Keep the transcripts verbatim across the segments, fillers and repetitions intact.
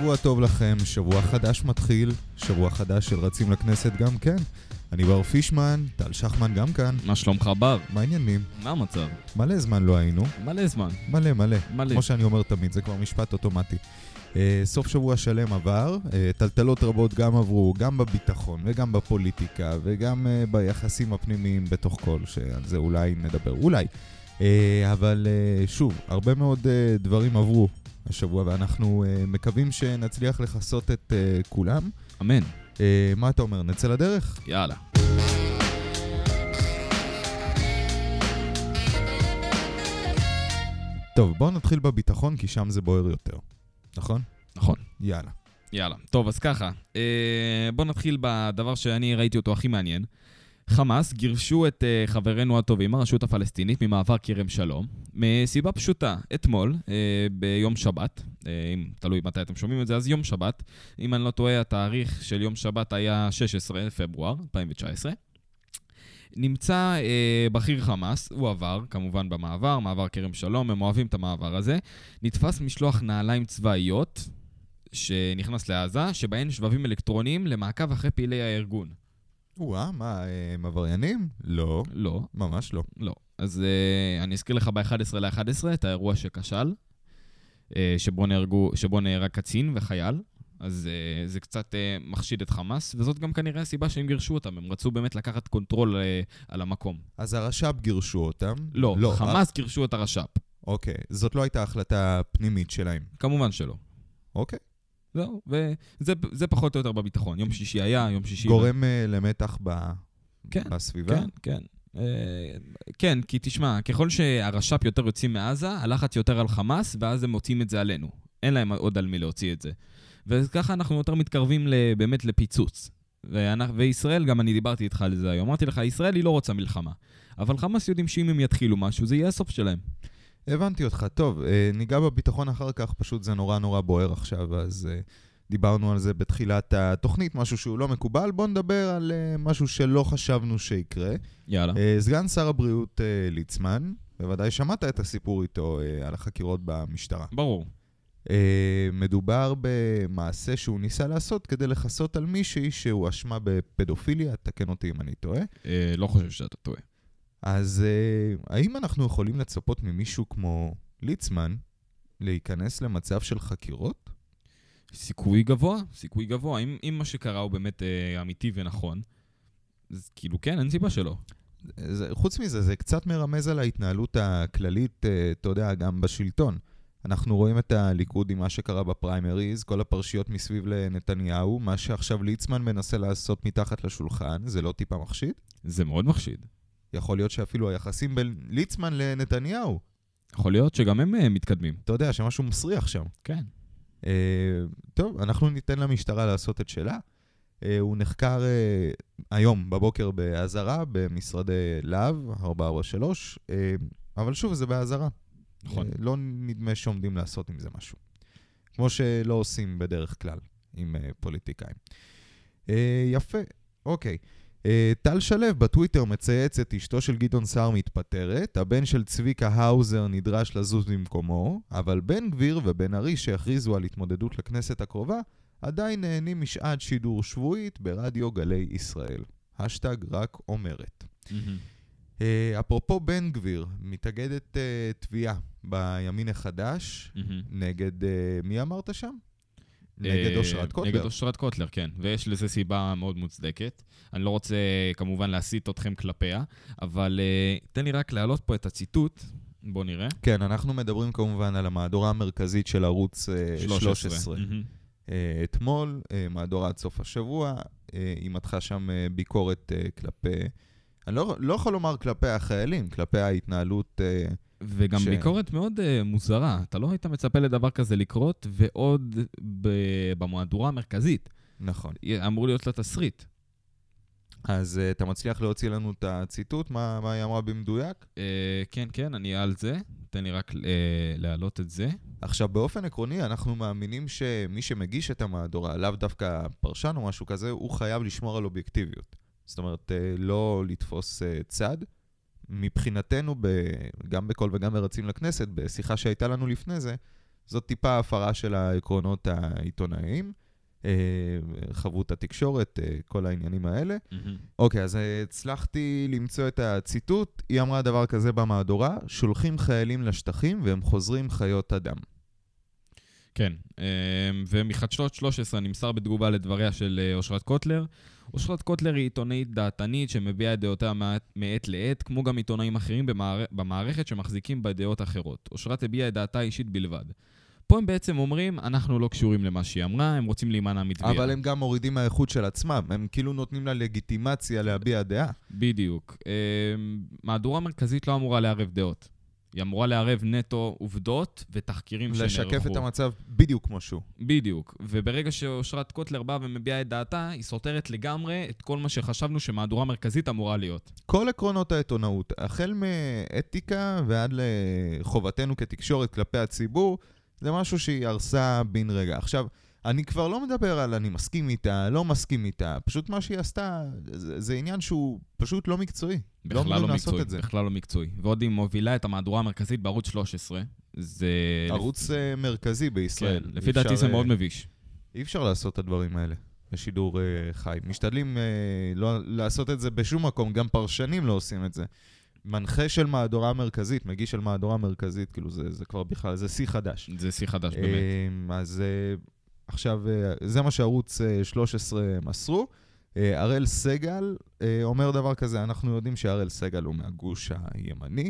שבוע טוב לכם, שבוע חדש מתחיל, שבוע חדש של רצים לכנסת גם כן. אני בר פישמן, טל שחמן גם כאן. מה שלומך בר? מה העניינים? מה המצב? מלא זמן לא היינו. מלא זמן. מלא, מלא. מלא. כמו שאני אומר תמיד, זה כבר משפט אוטומטי. Uh, סוף שבוע שלם עבר, uh, טלטלות רבות גם עברו, גם בביטחון וגם בפוליטיקה וגם uh, ביחסים הפנימיים בתוך כל, שעל זה אולי נדבר, אולי. Uh, אבל uh, שוב, הרבה מאוד uh, דברים עברו השבוע, ואנחנו uh, מקווים שנצליח לחסות את uh, כולם. אמן. Uh, מה אתה אומר? נצא לדרך? יאללה. טוב, בואו נתחיל בביטחון, כי שם זה בוער יותר. נכון? נכון. יאללה. יאללה. טוב, אז ככה. אה, בוא נתחיל בדבר שאני ראיתי אותו הכי מעניין. חמאס גירשו את אה, חברינו הטובים, הרשות הפלסטינית, ממעבר כרם שלום, מסיבה פשוטה. אתמול, אה, ביום שבת, אה, אם תלוי מתי אתם שומעים את זה, אז יום שבת, אם אני לא טועה, התאריך של יום שבת היה שישה עשר לפברואר אלפיים תשע עשרה, נמצא אה, בכיר חמאס, הוא עבר, כמובן במעבר, מעבר כרם שלום, הם אוהבים את המעבר הזה, נתפס משלוח נעליים צבאיות שנכנס לעזה, שבהן שבבים אלקטרוניים למעקב אחרי פעילי הארגון. וואה, מה, הם עבריינים? לא. לא. ממש לא. לא. אז אה, אני אזכיר לך ב-אחד עשר לאחד עשרה את האירוע שכשל, אה, שבו, נהרגו, שבו נהרג קצין וחייל. אז uh, זה קצת uh, מחשיד את חמאס, וזאת גם כנראה הסיבה שהם גירשו אותם. הם רצו באמת לקחת קונטרול uh, על המקום. אז הרש"פ גירשו אותם? לא, לא חמאס אך... גירשו את הרש"פ. אוקיי, זאת לא הייתה החלטה פנימית שלהם? כמובן שלא. אוקיי. זהו, וזה זה פחות או יותר בביטחון. יום שישי היה, יום שישי... גורם uh, למתח ב... כן, בסביבה? כן, כן. Uh, כן, כי תשמע, ככל שהרש"פ יותר יוצאים מעזה, הלחץ יותר על חמאס, ואז הם מוצאים את זה עלינו. אין להם עוד על מי להוציא את זה. וככה אנחנו יותר מתקרבים באמת לפיצוץ. וישראל, גם אני דיברתי איתך על זה היום, אמרתי לך, ישראל היא לא רוצה מלחמה. אבל חמאס יודעים שאם הם יתחילו משהו, זה יהיה הסוף שלהם. הבנתי אותך. טוב, ניגע בביטחון אחר כך, פשוט זה נורא נורא בוער עכשיו, אז דיברנו על זה בתחילת התוכנית, משהו שהוא לא מקובל. בוא נדבר על משהו שלא חשבנו שיקרה. יאללה. סגן שר הבריאות ליצמן, בוודאי שמעת את הסיפור איתו על החקירות במשטרה. ברור. Uh, מדובר במעשה שהוא ניסה לעשות כדי לחסות על מישהי שהוא אשמה בפדופיליה, תקן אותי אם אני טועה. Uh, לא חושב שאתה טועה. אז uh, האם אנחנו יכולים לצפות ממישהו כמו ליצמן להיכנס למצב של חקירות? סיכוי גבוה, סיכוי גבוה. אם, אם מה שקרה הוא באמת uh, אמיתי ונכון, אז כאילו כן, אין סיבה שלא. זה, חוץ מזה, זה קצת מרמז על ההתנהלות הכללית, uh, אתה יודע, גם בשלטון. אנחנו רואים את הליכוד עם מה שקרה בפריימריז, כל הפרשיות מסביב לנתניהו, מה שעכשיו ליצמן מנסה לעשות מתחת לשולחן, זה לא טיפה מחשיד? זה מאוד מחשיד. יכול להיות שאפילו היחסים בין ליצמן לנתניהו. יכול להיות שגם הם uh, מתקדמים. אתה יודע, שמשהו מסריח שם. כן. Uh, טוב, אנחנו ניתן למשטרה לעשות את שלה. Uh, הוא נחקר uh, היום בבוקר בהזרה, במשרדי להב, ארבע ארבע שלוש, uh, אבל שוב, זה בהזרה. נכון. לא נדמה שעומדים לעשות עם זה משהו. כמו שלא עושים בדרך כלל עם uh, פוליטיקאים. Uh, יפה, אוקיי. Uh, טל שלו בטוויטר מצייץ את אשתו של גדעון סער מתפטרת, הבן של צביקה האוזר נדרש לזוז במקומו, אבל בן גביר ובן ארי שהכריזו על התמודדות לכנסת הקרובה, עדיין נהנים משעת שידור שבועית ברדיו גלי ישראל. השטג רק אומרת. Mm-hmm. Uh, אפרופו בן גביר, מתאגדת uh, תביעה בימין החדש, mm-hmm. נגד, uh, מי אמרת שם? נגד אושרת קוטלר. נגד אושרת קוטלר, כן. ויש לזה סיבה מאוד מוצדקת. אני לא רוצה כמובן להסיט אתכם כלפיה, אבל uh, תן לי רק להעלות פה את הציטוט, בוא נראה. כן, אנחנו מדברים כמובן על המהדורה המרכזית של ערוץ uh, שלוש עשרה. Mm-hmm. Uh, אתמול, uh, מהדורה עד סוף השבוע, uh, היא מתחה שם uh, ביקורת uh, כלפי... אני לא, לא יכול לומר כלפי החיילים, כלפי ההתנהלות... וגם ש... ביקורת מאוד uh, מוזרה. אתה לא היית מצפה לדבר כזה לקרות, ועוד ב- במהדורה המרכזית. נכון. אמור להיות לה תסריט. אז uh, אתה מצליח להוציא לנו את הציטוט? מה, מה היא אמרה במדויק? Uh, כן, כן, אני על זה. תן לי רק uh, להעלות את זה. עכשיו, באופן עקרוני, אנחנו מאמינים שמי שמגיש את המהדורה, לאו דווקא פרשן או משהו כזה, הוא חייב לשמור על אובייקטיביות. זאת אומרת, לא לתפוס צד. מבחינתנו, גם בכל וגם ברצים לכנסת, בשיחה שהייתה לנו לפני זה, זאת טיפה הפרה של העקרונות העיתונאיים, חברות התקשורת, כל העניינים האלה. אוקיי, אז הצלחתי למצוא את הציטוט, היא אמרה דבר כזה במהדורה, שולחים חיילים לשטחים והם חוזרים חיות אדם. כן, ומחדשות שלוש עשרה נמסר בתגובה לדבריה של אושרת קוטלר. אושרת קוטלר היא עיתונאית דעתנית שמביעה את דעותיה מעת לעת, כמו גם עיתונאים אחרים במערכת שמחזיקים בדעות אחרות. אושרת הביעה את דעתה אישית בלבד. פה הם בעצם אומרים, אנחנו לא קשורים למה שהיא אמרה, הם רוצים להימנע מתביעה. אבל הם גם מורידים מהאיכות של עצמם, הם כאילו נותנים לה לגיטימציה להביע דעה. בדיוק. מהדורה מרכזית לא אמורה לערב דעות. היא אמורה לערב נטו עובדות ותחקירים שנערכו. לשקף את המצב בדיוק כמו שהוא. בדיוק. וברגע שאושרת קוטלר באה ומביעה את דעתה, היא סותרת לגמרי את כל מה שחשבנו שמהדורה מרכזית אמורה להיות. כל עקרונות העיתונאות, החל מאתיקה ועד לחובתנו כתקשורת כלפי הציבור, זה משהו שהיא הרסה בין רגע. עכשיו, אני כבר לא מדבר על אני מסכים איתה, לא מסכים איתה, פשוט מה שהיא עשתה, זה, זה עניין שהוא פשוט לא מקצועי. בכלל לא, לא מקצועי, בכלל לא מקצועי. ועוד היא מובילה את המהדורה המרכזית בערוץ שלוש עשרה. זה... ערוץ לפ... מרכזי בישראל. כן, לפי דעתי זה מאוד מביש. אי אפשר לעשות את הדברים האלה בשידור uh, חי. משתדלים uh, לא לעשות את זה בשום מקום, גם פרשנים לא עושים את זה. מנחה של מהדורה מרכזית, מגיש של מהדורה מרכזית, כאילו זה, זה כבר בכלל, זה שיא חדש. זה שיא חדש, באמת. אז עכשיו, זה מה שערוץ שלוש עשרה מסרו. אראל סגל אומר דבר כזה, אנחנו יודעים שאראל סגל הוא מהגוש הימני,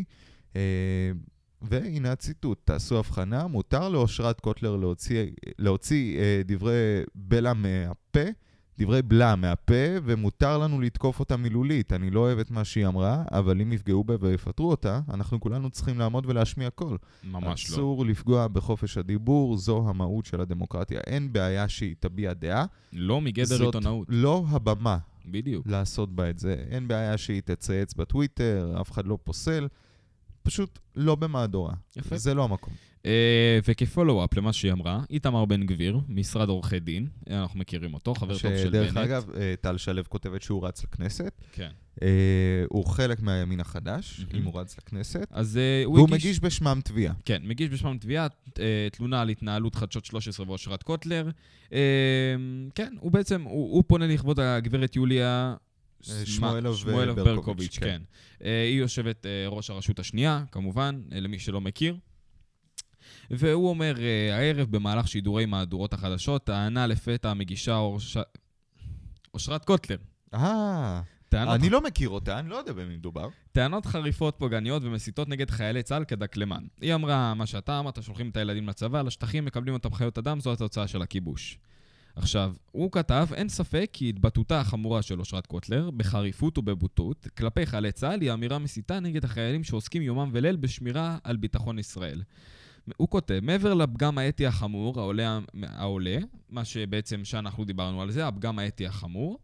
והנה הציטוט, תעשו הבחנה, מותר לאושרת קוטלר להוציא, להוציא דברי בלע מהפה, דברי בלע מהפה, ומותר לנו לתקוף אותה מילולית. אני לא אוהב את מה שהיא אמרה, אבל אם יפגעו בה ויפטרו אותה, אנחנו כולנו צריכים לעמוד ולהשמיע קול. ממש לא. אסור לפגוע בחופש הדיבור, זו המהות של הדמוקרטיה. אין בעיה שהיא תביע דעה. לא מגדר עיתונאות. זאת לא הבמה. בדיוק. לעשות בה את זה. אין בעיה שהיא תצייץ בטוויטר, אף אחד לא פוסל. פשוט לא במהדורה. יפה. זה לא המקום. וכפולו-אפ למה שהיא אמרה, איתמר בן גביר, משרד עורכי דין, אנחנו מכירים אותו, חבר טוב של בנט. שדרך אגב, טל שלו כותבת שהוא רץ לכנסת. כן. הוא חלק מהימין החדש, אם הוא רץ לכנסת. אז הוא והוא מגיש בשמם תביעה. כן, מגיש בשמם תביעה, תלונה על התנהלות חדשות שלוש עשרה ואושרת קוטלר. כן, הוא בעצם, הוא פונה לכבוד הגברת יוליה שמואלוב ברקוביץ', כן. היא יושבת ראש הרשות השנייה, כמובן, למי שלא מכיר. והוא אומר, הערב במהלך שידורי מהדורות החדשות, טענה לפתע המגישה אושרת קוטלר. אה, אני לא מכיר אותה, אני לא יודע במי מדובר. טענות חריפות, פוגעניות ומסיתות נגד חיילי צה"ל כדקלמן. היא אמרה, מה שאתה אמרת, שולחים את הילדים לצבא, לשטחים, מקבלים אותם חיות אדם, זו התוצאה של הכיבוש. עכשיו, הוא כתב, אין ספק כי התבטאותה החמורה של אושרת קוטלר, בחריפות ובבוטות, כלפי חיילי צה"ל, היא אמירה מסיתה נגד החיילים שעוסקים יומם וליל בשמירה על ביטחון ישראל. הוא כותב, מעבר לפגם האתי החמור, העולה, העולה, מה שבעצם שאנחנו דיברנו על זה, הפגם האתי החמור,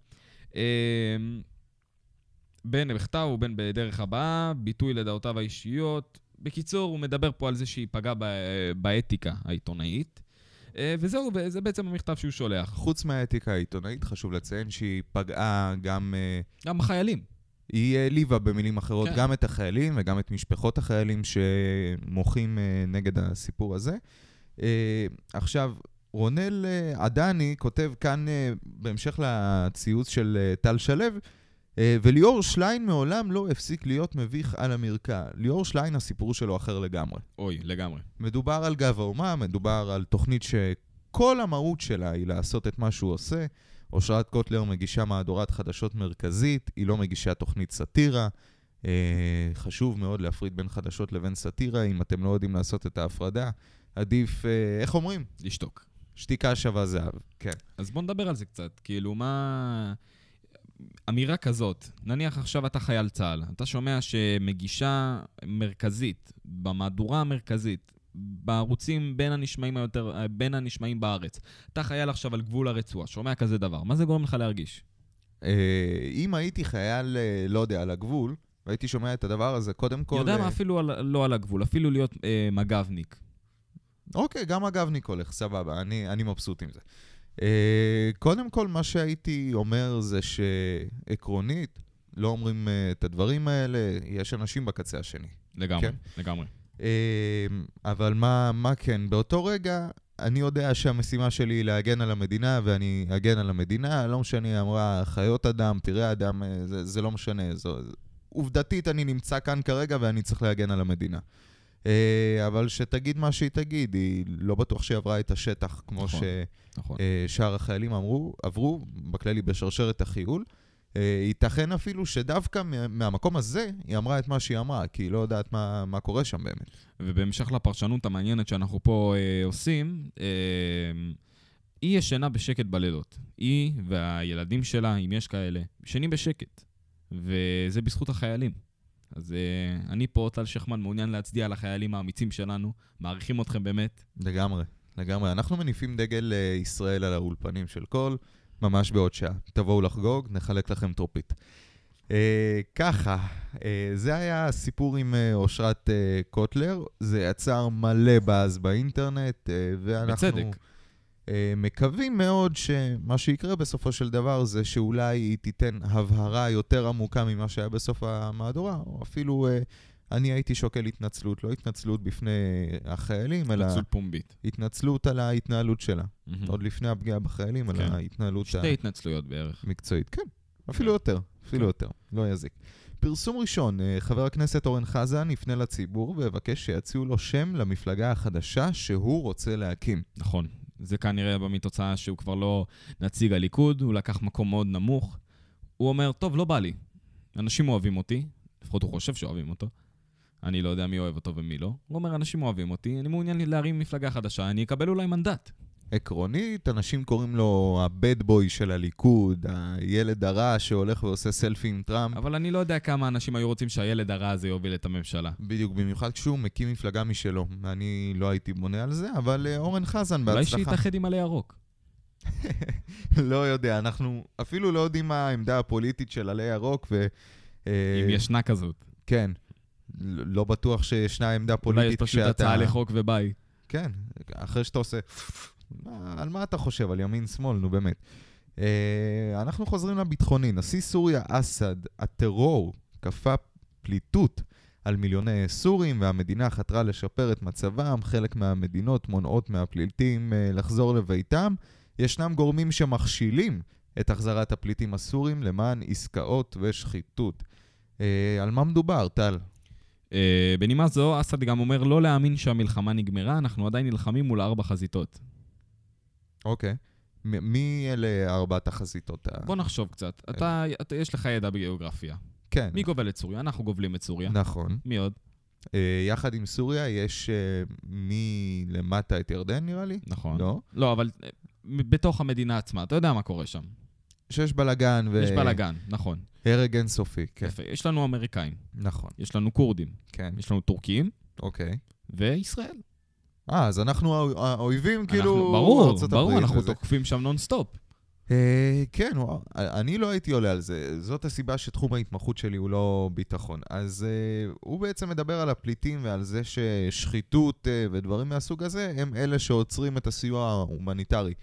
בין בכתב ובין בדרך הבאה, ביטוי לדעותיו האישיות. בקיצור, הוא מדבר פה על זה שהיא פגעה באתיקה העיתונאית, וזהו, וזה בעצם המכתב שהוא שולח. חוץ מהאתיקה העיתונאית, חשוב לציין שהיא פגעה גם... גם בחיילים. היא העליבה במילים אחרות כן. גם את החיילים וגם את משפחות החיילים שמוחים נגד הסיפור הזה. עכשיו, רונל עדני כותב כאן בהמשך לציוץ של טל שלו, וליאור שליין מעולם לא הפסיק להיות מביך על המרקע. ליאור שליין, הסיפור שלו אחר לגמרי. אוי, לגמרי. מדובר על גב האומה, מדובר על תוכנית שכל המהות שלה היא לעשות את מה שהוא עושה. אושרת קוטלר מגישה מהדורת חדשות מרכזית, היא לא מגישה תוכנית סאטירה. חשוב מאוד להפריד בין חדשות לבין סאטירה, אם אתם לא יודעים לעשות את ההפרדה. עדיף, איך אומרים? לשתוק. שתיקה שווה זהב, כן. אז בוא נדבר על זה קצת. כאילו, מה... אמירה כזאת, נניח עכשיו אתה חייל צה"ל, אתה שומע שמגישה מרכזית, במהדורה המרכזית, בערוצים בין הנשמעים היותר, בין הנשמעים בארץ, אתה חייל עכשיו על גבול הרצועה, שומע כזה דבר, מה זה גורם לך להרגיש? אם הייתי חייל, לא יודע, על הגבול, והייתי שומע את הדבר הזה, קודם כל... יודע מה, אפילו לא על הגבול, אפילו להיות מג"בניק. אוקיי, גם מג"בניק הולך, סבבה, אני מבסוט עם זה. קודם כל, מה שהייתי אומר זה שעקרונית, לא אומרים את הדברים האלה, יש אנשים בקצה השני. לגמרי, לגמרי. אבל מה, מה כן? באותו רגע, אני יודע שהמשימה שלי היא להגן על המדינה, ואני אגן על המדינה, לא משנה, אמרה, חיות אדם, פראי אדם, זה, זה לא משנה. זו, עובדתית, אני נמצא כאן כרגע, ואני צריך להגן על המדינה. אבל שתגיד מה שהיא תגיד, היא לא בטוח שהיא עברה את השטח, כמו נכון, נכון. ששאר החיילים אמרו, עברו, בכללי בשרשרת החיול. ייתכן אפילו שדווקא מהמקום הזה היא אמרה את מה שהיא אמרה, כי היא לא יודעת מה, מה קורה שם באמת. ובהמשך לפרשנות המעניינת שאנחנו פה אה, עושים, אה, היא ישנה בשקט בלילות. היא והילדים שלה, אם יש כאלה, ישנים בשקט. וזה בזכות החיילים. אז אה, אני פה, טל שחמן, מעוניין להצדיע על החיילים האמיצים שלנו. מעריכים אתכם באמת. לגמרי, לגמרי. אנחנו מניפים דגל ישראל על האולפנים של כל... ממש בעוד שעה. תבואו לחגוג, נחלק לכם טרופית. אה, ככה, אה, זה היה הסיפור עם אה, אושרת אה, קוטלר. זה יצר מלא באז באינטרנט, אה, ואנחנו בצדק. אה, מקווים מאוד שמה שיקרה בסופו של דבר זה שאולי היא תיתן הבהרה יותר עמוקה ממה שהיה בסוף המהדורה, או אפילו... אה, אני הייתי שוקל התנצלות, לא התנצלות בפני החיילים, אלא... התנצלות פומבית. התנצלות על ההתנהלות שלה. עוד לפני הפגיעה בחיילים, על ההתנהלות... שתי התנצלויות בערך. מקצועית, כן. אפילו יותר, אפילו יותר. לא יזיק. פרסום ראשון, חבר הכנסת אורן חזן יפנה לציבור ויבקש שיציעו לו שם למפלגה החדשה שהוא רוצה להקים. נכון. זה כנראה מתוצאה שהוא כבר לא נציג הליכוד, הוא לקח מקום מאוד נמוך. הוא אומר, טוב, לא בא לי. אנשים אוהבים אותי, לפחות הוא חושב שאוהבים אותו. אני לא יודע מי אוהב אותו ומי לא. הוא אומר, אנשים אוהבים אותי, אני מעוניין להרים מפלגה חדשה, אני אקבל אולי מנדט. עקרונית, אנשים קוראים לו הבד בוי של הליכוד, הילד הרע שהולך ועושה סלפי עם טראמפ. אבל אני לא יודע כמה אנשים היו רוצים שהילד הרע הזה יוביל את הממשלה. בדיוק, במיוחד כשהוא מקים מפלגה משלו. אני לא הייתי בונה על זה, אבל אורן חזן בהצלחה. אולי שיתאחד עם עלי ירוק. לא יודע, אנחנו אפילו לא יודעים מה העמדה הפוליטית של עלי ירוק, ו... אם ישנה כזאת. כן. לא בטוח שישנה עמדה פוליטית אולי יש פשוט הצעה לחוק וביי. כן, אחרי שאתה עושה... על מה אתה חושב? על ימין שמאל, נו באמת. אנחנו חוזרים לביטחוני. נשיא סוריה אסד, הטרור, כפה פליטות על מיליוני סורים, והמדינה חתרה לשפר את מצבם. חלק מהמדינות מונעות מהפליטים לחזור לביתם. ישנם גורמים שמכשילים את החזרת הפליטים הסורים למען עסקאות ושחיתות. על מה מדובר, טל? Uh, בנימה זו, אסד גם אומר לא להאמין שהמלחמה נגמרה, אנחנו עדיין נלחמים מול ארבע חזיתות. אוקיי. מ- מי אלה ארבעת החזיתות? בוא נחשוב קצת. אתה, אתה, יש לך ידע בגיאוגרפיה. כן. מי גובל את סוריה? אנחנו גובלים את סוריה. נכון. מי עוד? Uh, יחד עם סוריה יש uh, מלמטה את ירדן, נראה לי? נכון. לא? לא, אבל uh, בתוך המדינה עצמה, אתה יודע מה קורה שם. שיש בלגן ו... יש בלגן, נכון. הרג אינסופי, כן. יפה, יש לנו אמריקאים. נכון. יש לנו קורדים. כן. יש לנו טורקים. אוקיי. וישראל. אה, אז אנחנו האויבים כאילו... ברור, ברור, אנחנו תוקפים שם נונסטופ. כן, אני לא הייתי עולה על זה. זאת הסיבה שתחום ההתמחות שלי הוא לא ביטחון. אז הוא בעצם מדבר על הפליטים ועל זה ששחיתות ודברים מהסוג הזה הם אלה שעוצרים את הסיוע ההומניטרי.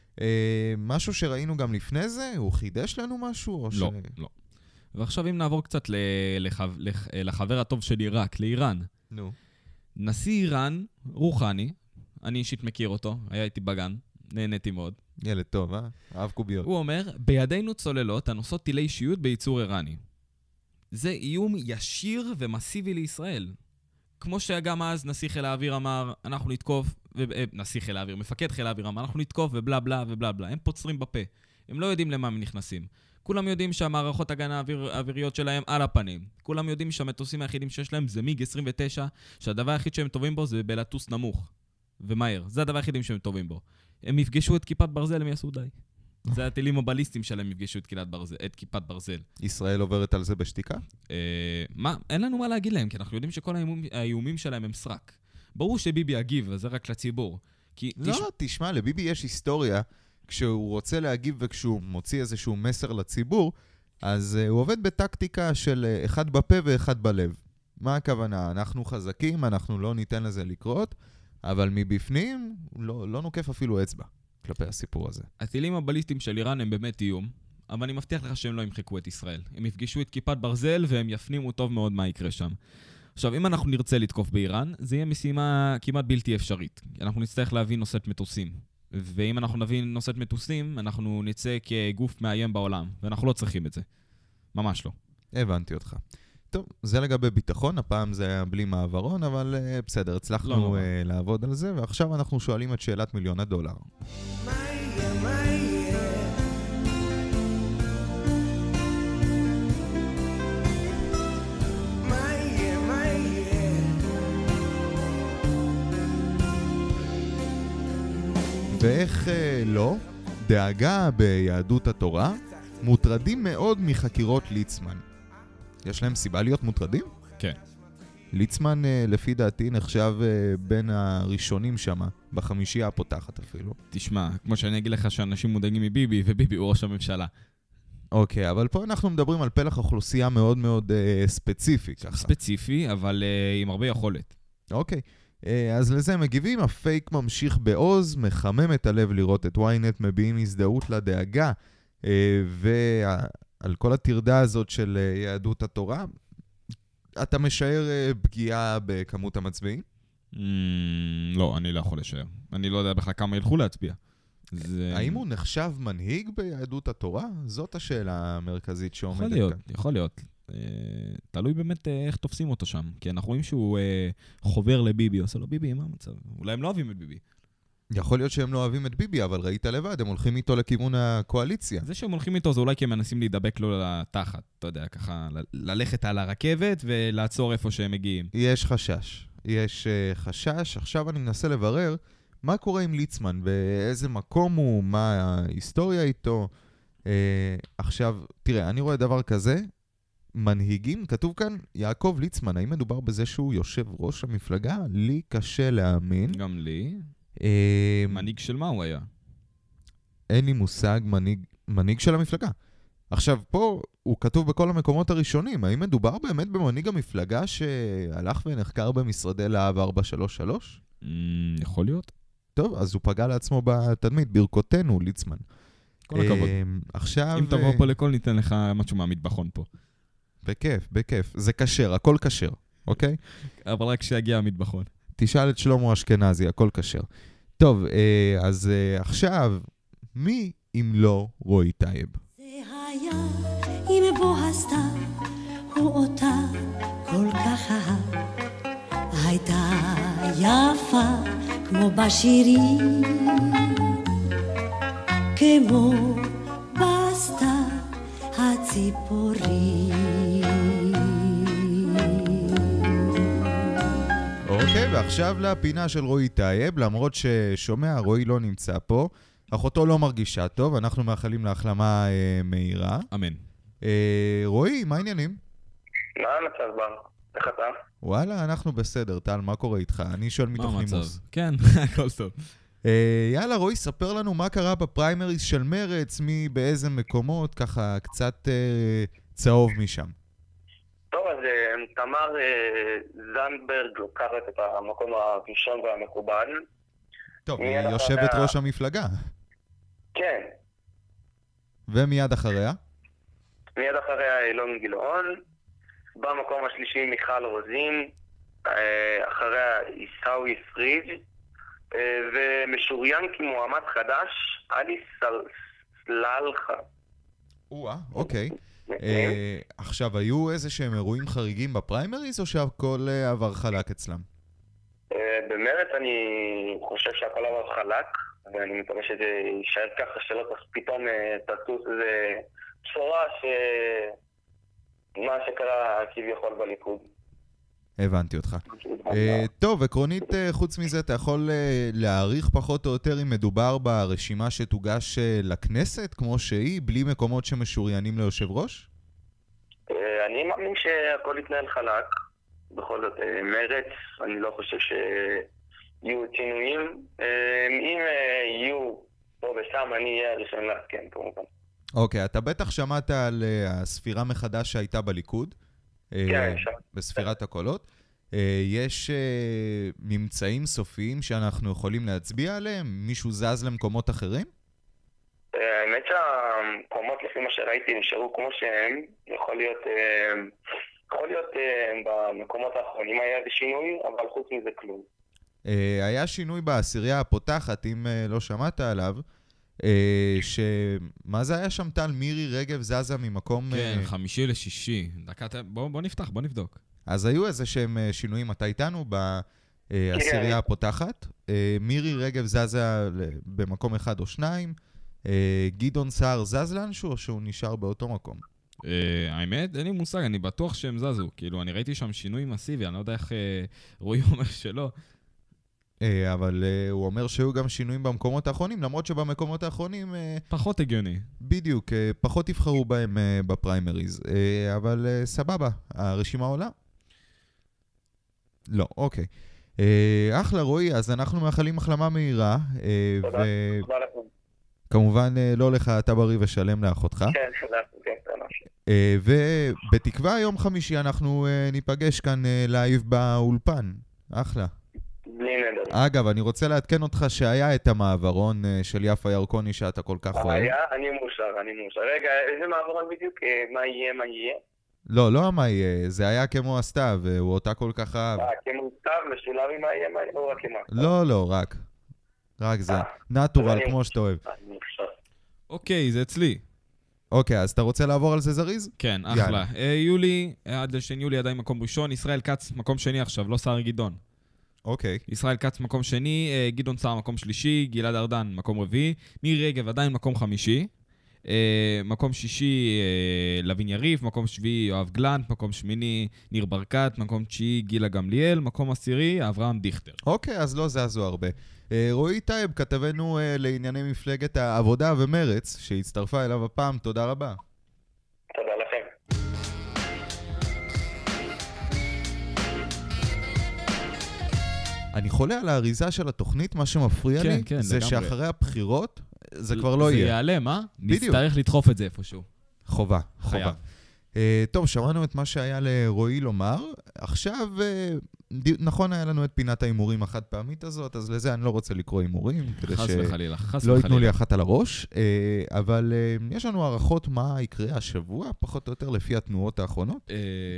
משהו שראינו גם לפני זה, הוא חידש לנו משהו? לא, ש... לא. ועכשיו אם נעבור קצת ל... לח... לח... לחבר הטוב של עיראק, לאיראן. נו. נשיא איראן, רוחני, אני אישית מכיר אותו, היה איתי בגן, נהניתי מאוד. ילד טוב, אה? אהב קוביות. הוא אומר, בידינו צוללות הנושאות טילי אישיות בייצור איראני. זה איום ישיר ומסיבי לישראל. כמו שגם אז נשיא חיל האוויר אמר, אנחנו נתקוף, ו... נשיא חיל האוויר, מפקד חיל האוויר אמר, אנחנו נתקוף ובלה בלה ובלה בלה. הם פוצרים בפה. הם לא יודעים למה הם נכנסים. כולם יודעים שהמערכות הגנה האוויר, האוויריות שלהם על הפנים. כולם יודעים שהמטוסים היחידים שיש להם זה מיג עשרים ותשע, שהדבר היחיד שהם טובים בו זה בלטוס נמוך. ומהר. זה הדבר היחידים שהם טובים בו. הם יפגשו את כיפת ברזל, הם יעשו די. זה הטילים הבליסטיים שלהם יפגשו את כיפת ברזל, את כיפת ברזל. ישראל עוברת על זה בשתיקה? אה, מה? אין לנו מה להגיד להם, כי אנחנו יודעים שכל האיומים, האיומים שלהם הם סרק. ברור שביבי יגיב, זה רק לציבור. כי לא, תשמע... תשמע, לביבי יש היסטוריה, כשהוא רוצה להגיב וכשהוא מוציא איזשהו מסר לציבור, אז uh, הוא עובד בטקטיקה של uh, אחד בפה ואחד בלב. מה הכוונה? אנחנו חזקים, אנחנו לא ניתן לזה לקרות, אבל מבפנים לא, לא נוקף אפילו אצבע כלפי הסיפור הזה. הטילים הבליסטיים של איראן הם באמת איום, אבל אני מבטיח לך שהם לא ימחקו את ישראל. הם יפגשו את כיפת ברזל והם יפנימו טוב מאוד מה יקרה שם. עכשיו, אם אנחנו נרצה לתקוף באיראן, זה יהיה משימה כמעט בלתי אפשרית. אנחנו נצטרך להביא נושאת מטוסים. ואם אנחנו נביא נושאת מטוסים, אנחנו נצא כגוף מאיים בעולם, ואנחנו לא צריכים את זה. ממש לא. הבנתי אותך. טוב, זה לגבי ביטחון, הפעם זה היה בלי מעברון, אבל uh, בסדר, הצלחנו לא, uh, לעבוד על זה, ועכשיו אנחנו שואלים את שאלת מיליון הדולר. ואיך uh, לא? דאגה ביהדות התורה, מוטרדים מאוד מחקירות ליצמן. יש להם סיבה להיות מוטרדים? כן. ליצמן, לפי דעתי, נחשב בין הראשונים שם, בחמישייה הפותחת אפילו. תשמע, כמו שאני אגיד לך שאנשים מודאגים מביבי, וביבי הוא ראש הממשלה. אוקיי, אבל פה אנחנו מדברים על פלח אוכלוסייה מאוד מאוד אה, ספציפי, ככה. ספציפי, אבל אה, עם הרבה יכולת. אוקיי, אה, אז לזה מגיבים, הפייק ממשיך בעוז, מחמם את הלב לראות את וויינט, מביעים הזדהות לדאגה, אה, ועל כל התרדה הזאת של אה, יהדות התורה, אתה משער אה, פגיעה בכמות המצביעים? Mm, לא, אני לא יכול לשער. אני לא יודע בכלל כמה ילכו להצביע. זה... האם הוא נחשב מנהיג ביהדות התורה? זאת השאלה המרכזית שעומדת יכול להיות, כאן. יכול להיות. אה, תלוי באמת אה, איך תופסים אותו שם. כי אנחנו רואים שהוא אה, חובר לביבי, עושה לו ביבי, מה המצב? אולי הם לא אוהבים את ביבי. יכול להיות שהם לא אוהבים את ביבי, אבל ראית לבד, הם הולכים איתו לכיוון הקואליציה. זה שהם הולכים איתו זה אולי כי הם מנסים להידבק לו לתחת. אתה יודע, ככה, ל- ללכת על הרכבת ולעצור איפה שהם מגיעים. יש חשש. יש uh, חשש. עכשיו אני מנסה לברר מה קורה עם ליצמן, באיזה מקום הוא, מה ההיסטוריה איתו. Uh, עכשיו, תראה, אני רואה דבר כזה, מנהיגים, כתוב כאן, יעקב ליצמן, האם מדובר בזה שהוא יושב ראש המפלגה? לי קשה להאמין. גם לי. Uh, מנהיג של מה הוא היה? אין לי מושג, מנהיג, מנהיג של המפלגה. עכשיו, פה הוא כתוב בכל המקומות הראשונים. האם מדובר באמת במנהיג המפלגה שהלך ונחקר במשרדי להב ארבע שלוש שלוש? Mm, יכול להיות. טוב, אז הוא פגע לעצמו בתדמית. ברכותינו, ליצמן. כל הכבוד. עכשיו... אם תבוא פה לכל, ניתן לך משהו מהמטבחון פה. בכיף, בכיף. זה כשר, הכל כשר, אוקיי? אבל רק שיגיע המטבחון. תשאל את שלמה אשכנזי, הכל כשר. טוב, אז עכשיו, מי אם לא רועי טייב? זה היה עם בוא הסתיו, הוא אותה כל כך אהב, הייתה יפה כמו בשירים, כמו בסתיו הציפורים. אוקיי, ועכשיו לפינה של רועי טייב, למרות ששומע, רועי לא נמצא פה, אחותו לא מרגישה טוב, אנחנו מאחלים להחלמה אה, מהירה. אמן. אה, רועי, מה העניינים? מה המצב בר? איך אתה? וואלה, אנחנו בסדר, טל, מה קורה איתך? אני שואל מתוך מה המצב? נימוס. כן, הכל טוב. אה, יאללה, רועי, ספר לנו מה קרה בפריימריז של מרץ, מי באיזה מקומות, ככה קצת אה, צהוב משם. טוב, אז אה, תמר אה, זנדברג לוקחת את המקום הראשון והמקובל. טוב, מיד היא יושבת אחריה- ראש המפלגה. כן. ומיד אחריה? מיד אחריה אילון גילאון. במקום השלישי מיכל רוזין. אה, אחריה עיסאווי פריג'. אה, ומשוריין כמועמד חדש, עלי סל- סלאלחה. או-אה, אוקיי. אה, עכשיו, היו איזה שהם אירועים חריגים בפריימריז, או שהכל אה, עבר חלק אצלם? אה, במרץ אני חושב שהכל עבר חלק, ואני מקווה שזה יישאר ככה שלא תס- פתאום אה, תטוס איזה בשורה שמה שקרה כביכול בליכוד. הבנתי אותך. אה, טוב, עקרונית, אה, חוץ מזה, אתה יכול אה, להעריך פחות או יותר אם מדובר ברשימה שתוגש אה, לכנסת, כמו שהיא, בלי מקומות שמשוריינים ליושב ראש? אה, אני מאמין שהכל יתנהל חלק. בכל זאת, אה, מרץ, אני לא חושב שיהיו שינויים. אה, אם אה, יהיו פה ושם, אני אהיה הראשון לעדכן כמובן. אוקיי, אתה בטח שמעת על אה, הספירה מחדש שהייתה בליכוד, אה, כן, שם. בספירת הקולות. אה, יש אה, ממצאים סופיים שאנחנו יכולים להצביע עליהם? מישהו זז למקומות אחרים? אה, האמת שהמקומות לפי מה שראיתי נשארו כמו שהם. יכול להיות אה, יכול להיות במקומות האחרונים היה איזה שינוי, אבל חוץ מזה כלום. היה שינוי בעשירייה הפותחת, אם לא שמעת עליו, שמה זה היה שם טל? מירי רגב זזה ממקום... כן, חמישי לשישי. בוא נפתח, בוא נבדוק. אז היו איזה שהם שינויים, אתה איתנו בעשירייה הפותחת. מירי רגב זזה במקום אחד או שניים. גדעון סער זז לאנשהו או שהוא נשאר באותו מקום? האמת, אין לי מושג, אני בטוח שהם זזו. כאילו, אני ראיתי שם שינוי מסיבי, אני לא יודע איך רועי אומר שלא. אבל הוא אומר שהיו גם שינויים במקומות האחרונים, למרות שבמקומות האחרונים... פחות הגיוני. בדיוק, פחות יבחרו בהם בפריימריז. אבל סבבה, הרשימה עולה? לא, אוקיי. אחלה רועי, אז אנחנו מאחלים החלמה מהירה. תודה, תודה לכם. כמובן לא לך, אתה בריא ושלם לאחותך. כן, תודה, כן, תודה. ובתקווה יום חמישי אנחנו ניפגש כאן לייב באולפן. אחלה. בלי נדר. אגב, אני רוצה לעדכן אותך שהיה את המעברון של יפה ירקוני שאתה כל כך אוהב. היה? אני מאושר, אני מאושר. רגע, איזה מעברון בדיוק? מה יהיה, מה יהיה? לא, לא מה יהיה, זה היה כמו הסתיו, הוא אותה כל כך אהב. אה, כמו סתיו, משולב עם מה יהיה, מה יהיה, או רק עם מה? לא, לא, רק. רק זה. נטורל, כמו שאתה אוהב. אני מאושר. אוקיי, זה אצלי. אוקיי, אז אתה רוצה לעבור על זה זריז? כן, אחלה. יולי, עד לשני יולי עדיין מקום ראשון, ישראל כץ מקום שני עכשיו, לא סער גדעון. אוקיי. ישראל כץ מקום שני, גדעון סער מקום שלישי, גלעד ארדן מקום רביעי, מירי רגב עדיין מקום חמישי, מקום שישי לוין יריב, מקום שביעי יואב גלנט, מקום שמיני ניר ברקת, מקום תשיעי גילה גמליאל, מקום עשירי אברהם דיכטר. אוקיי, אז לא זזו הרבה. רועי טייב, כתבנו לענייני מפלגת העבודה ומרץ, שהצטרפה אליו הפעם, תודה רבה. תודה לכם. אני חולה על האריזה של התוכנית, מה שמפריע כן, לי, כן, זה לגמרי. שאחרי הבחירות, זה כבר לא זה יהיה. זה ייעלם, אה? בדיוק. נצטרך לדחוף את זה איפשהו. חובה, חייב. חובה. Uh, טוב, שמענו את מה שהיה לרועי לומר. עכשיו, uh, ד... נכון היה לנו את פינת האימורים החד פעמית הזאת, אז לזה אני לא רוצה לקרוא אימורים, כדי חס וחלילה, חס שלא ייתנו וחלילה. לי אחת על הראש. Uh, אבל uh, יש לנו הערכות מה יקרה השבוע, פחות או יותר לפי התנועות האחרונות. אה,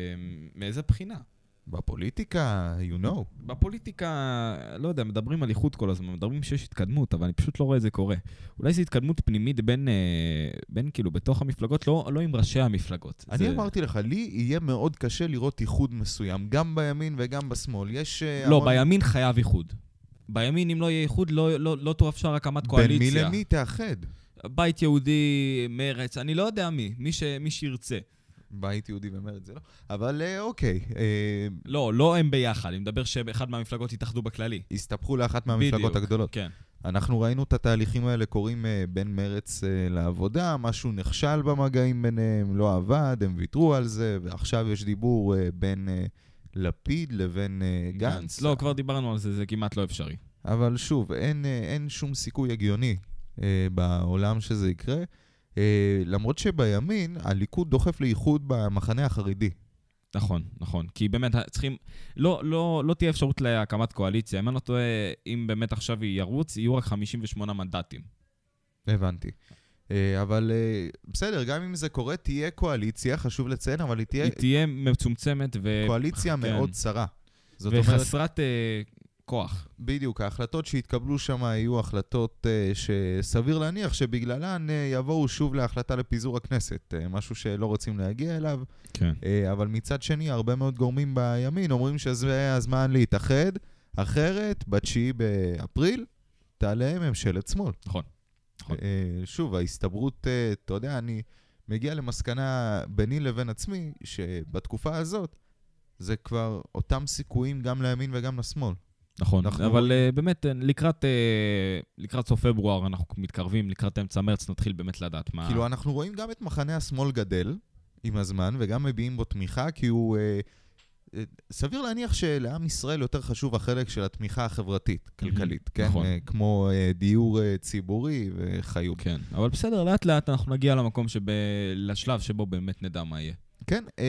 מאיזה בחינה? בפוליטיקה, you know. בפוליטיקה, לא יודע, מדברים על איחוד כל הזמן, מדברים שיש התקדמות, אבל אני פשוט לא רואה את זה קורה. אולי זו התקדמות פנימית בין, אה, בין כאילו, בתוך המפלגות, לא, לא עם ראשי המפלגות. אני זה... אמרתי לך, לי יהיה מאוד קשה לראות איחוד מסוים, גם בימין וגם בשמאל. יש... uh, לא, המון... בימין חייב איחוד. בימין, אם לא יהיה איחוד, לא, לא, לא תאפשר הקמת קואליציה. בין מי למי תאחד? בית יהודי, מרץ, אני לא יודע מי, מי, ש, מי שירצה. בית יהודי ומרד זה לא. אבל אה, אוקיי, אה, לא, לא הם ביחד, אני מדבר שאחד מהמפלגות יתאחדו בכללי. הסתפחו לאחת מהמפלגות בדיוק, הגדולות. כן. אנחנו ראינו את התהליכים האלה קורים אה, בין מרץ אה, לעבודה, משהו נכשל במגעים ביניהם, לא עבד, הם ויתרו על זה, ועכשיו יש דיבור אה, בין אה, לפיד לבין אה, גנץ. לא, כבר דיברנו על זה, זה כמעט לא אפשרי. אבל שוב, אין, אה, אין שום סיכוי הגיוני אה, בעולם שזה יקרה. Uh, למרות שבימין הליכוד דוחף לאיחוד במחנה החרדי. נכון, נכון. כי באמת צריכים... לא, לא, לא תהיה אפשרות להקמת קואליציה. אם אני לא טועה, אם באמת עכשיו ירוץ, יהיו רק חמישים ושמונה מנדטים. הבנתי. Uh, אבל uh, בסדר, גם אם זה קורה, תהיה קואליציה, חשוב לציין, אבל היא תהיה... היא תהיה מצומצמת ו... קואליציה כן. מאוד צרה. זאת אומרת... וחסרת uh, כוח. בדיוק, ההחלטות שהתקבלו שם היו החלטות uh, שסביר להניח שבגללן uh, יבואו שוב להחלטה לפיזור הכנסת, uh, משהו שלא רוצים להגיע אליו, כן. uh, אבל מצד שני, הרבה מאוד גורמים בימין אומרים שזה הזמן להתאחד, אחרת, בתשיעי באפריל, תעלה ממשלת שמאל. נכון. נכון. Uh, שוב, ההסתברות, uh, אתה יודע, אני מגיע למסקנה ביני לבין עצמי, שבתקופה הזאת, זה כבר אותם סיכויים גם לימין וגם לשמאל. נכון, אנחנו... אבל uh, באמת, לקראת, uh, לקראת סוף פברואר אנחנו מתקרבים, לקראת אמצע מרץ נתחיל באמת לדעת מה... כאילו, אנחנו רואים גם את מחנה השמאל גדל עם הזמן, וגם מביעים בו תמיכה, כי הוא... Uh, uh, סביר להניח שלעם ישראל יותר חשוב החלק של התמיכה החברתית, כלכלית, כן? נכון. Uh, כמו uh, דיור uh, ציבורי וחיות. כן, אבל בסדר, לאט לאט אנחנו נגיע למקום שב... לשלב שבו באמת נדע מה יהיה. כן, uh,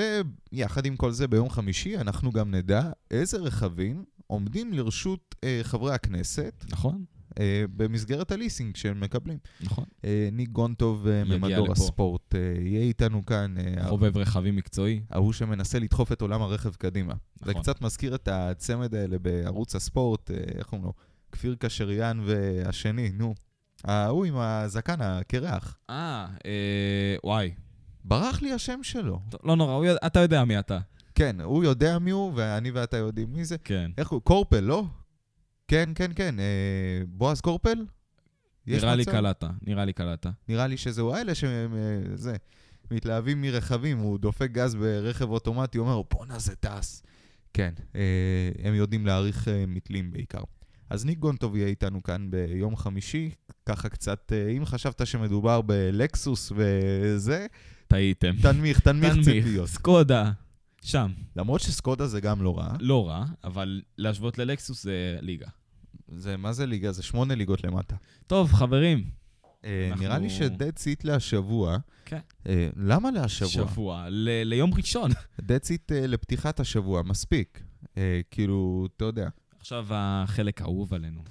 ויחד עם כל זה ביום חמישי אנחנו גם נדע איזה רכבים עומדים לרשות uh, חברי הכנסת. נכון. Uh, במסגרת הליסינג שהם מקבלים. נכון. Uh, ניק גונטוב uh, ממדור לפה. הספורט הספורט. יהיה איתנו כאן... חובב רכבים מקצועי. ההוא שמנסה לדחוף את עולם הרכב קדימה. נכון. זה קצת מזכיר את הצמד האלה בערוץ הספורט, איך אומרים לו? כפיר קשריאן והשני, נו. ההוא עם הזקן, הקרח. אה, אה, וואי. ברח לי השם שלו. לא נורא, הוא יודע, אתה יודע מי אתה. כן, הוא יודע מי הוא, ואני ואתה יודעים מי זה. כן. איך הוא? קורפל, לא? כן, כן, כן. אה, בועז קורפל? נראה לי קלטה, נראה לי קלטה. נראה לי שזהו האלה שהם, זה, מתלהבים מרכבים, הוא דופק גז ברכב אוטומטי, הוא אומר, בונה זה טס. כן, אה, הם יודעים להעריך אה, מתלים בעיקר. אז ניק גונטוב יהיה איתנו כאן ביום חמישי, ככה קצת, אה, אם חשבת שמדובר בלקסוס וזה, טעיתם. תנמיך, תנמיך ציפיות. סקודה, שם. למרות שסקודה זה גם לא רע. לא רע, אבל להשוות ללקסוס זה ליגה. זה, מה זה ליגה? זה שמונה ליגות למטה. טוב, חברים. אה, אנחנו... נראה לי שדד סיט להשבוע. כן. אה, למה להשבוע? שבוע, ל- ליום ראשון. דד סיט אה, לפתיחת השבוע, מספיק. אה, כאילו, אתה יודע. עכשיו החלק האהוב עלינו.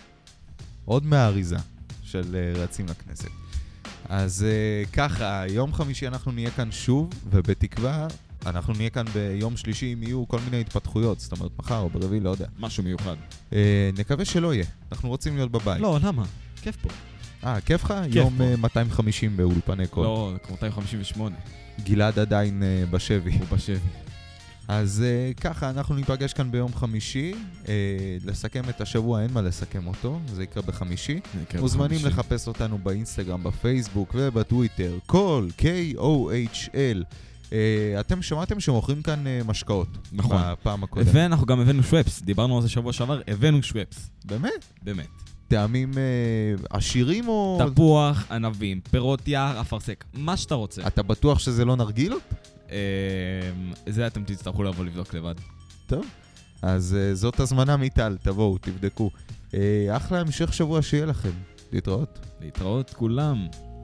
עוד מהאריזה של אה, רצים לכנסת. אז אה, ככה, יום חמישי אנחנו נהיה כאן שוב, ובתקווה אנחנו נהיה כאן ביום שלישי אם יהיו כל מיני התפתחויות, זאת אומרת מחר או ברביעי, לא יודע. משהו מיוחד. אה, נקווה שלא יהיה, אנחנו רוצים להיות בבית. לא, למה? כיף פה. אה, כיף לך? כיף יום פה. אה, מאתיים וחמישים באולפני קול. לא, כמו מאתיים חמישים ושמונה. גלעד עדיין אה, בשבי. הוא בשבי. אז uh, ככה, אנחנו ניפגש כאן ביום חמישי, uh, לסכם את השבוע, אין מה לסכם אותו, זה יקרה בחמישי. מוזמנים לחפש אותנו באינסטגרם, בפייסבוק ובטוויטר, כל, K-O H L. Uh, אתם שמעתם שמוכרים כאן uh, משקאות. נכון. בפעם הקודמת. ואנחנו גם הבאנו שוואפס, דיברנו על זה שבוע שעבר, הבאנו שוואפס. באמת? באמת. טעמים uh, עשירים או... תפוח, ענבים, פירות יער, אפרסק, מה שאתה רוצה. אתה בטוח שזה לא נרגילות? זה אתם תצטרכו לבוא לבדוק לבד. טוב, אז uh, זאת הזמנה מיטל, תבואו, תבדקו. Uh, אחלה המשך שבוע שיהיה לכם. להתראות. להתראות כולם.